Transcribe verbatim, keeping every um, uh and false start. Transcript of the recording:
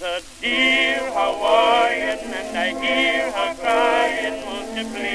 a dear Hawaiian, and I hear her crying, won't you please